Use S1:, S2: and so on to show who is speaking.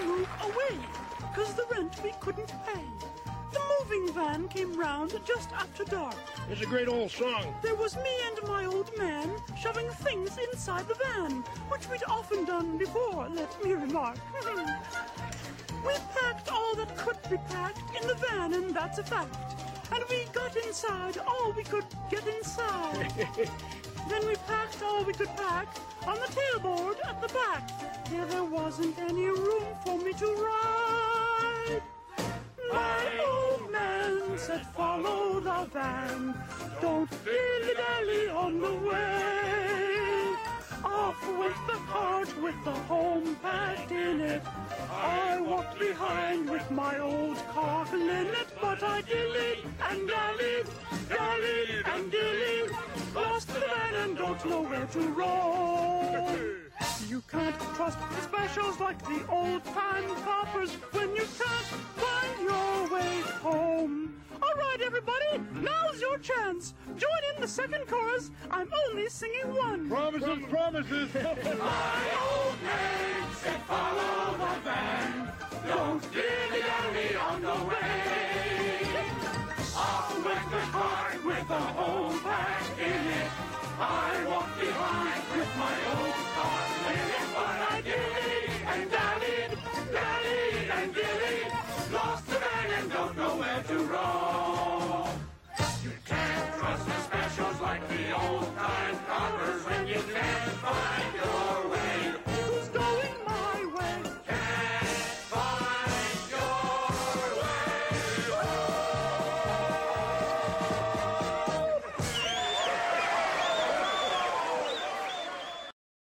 S1: move away, 'cause the rent we couldn't pay. The moving van came round just after dark.
S2: It's a great old song.
S1: There was me and my old man shoving things inside the van, which we'd often done before, let me remark. We packed all that could be packed in the van, and that's a fact. And we got inside all we could get inside. Then we packed all we could pack on the tailboard at the back. There wasn't any room for me to ride. My old man said, follow the van, don't dilly-dally on the way. Off went the cart with the home packed in it. I walked behind with my old car linen, but I dillied and dallied, dallied and dillied. Lost the van and don't know where to roll. You can't trust the specials like the old-time coppers when you can't find your way home. All right, everybody, now's your chance. Join in the second chorus. I'm only singing one.
S2: Promises, promises.
S3: My old man said, follow the van, don't dilly-dally on the way. Off went the cart with the whole pack in it. I walked behind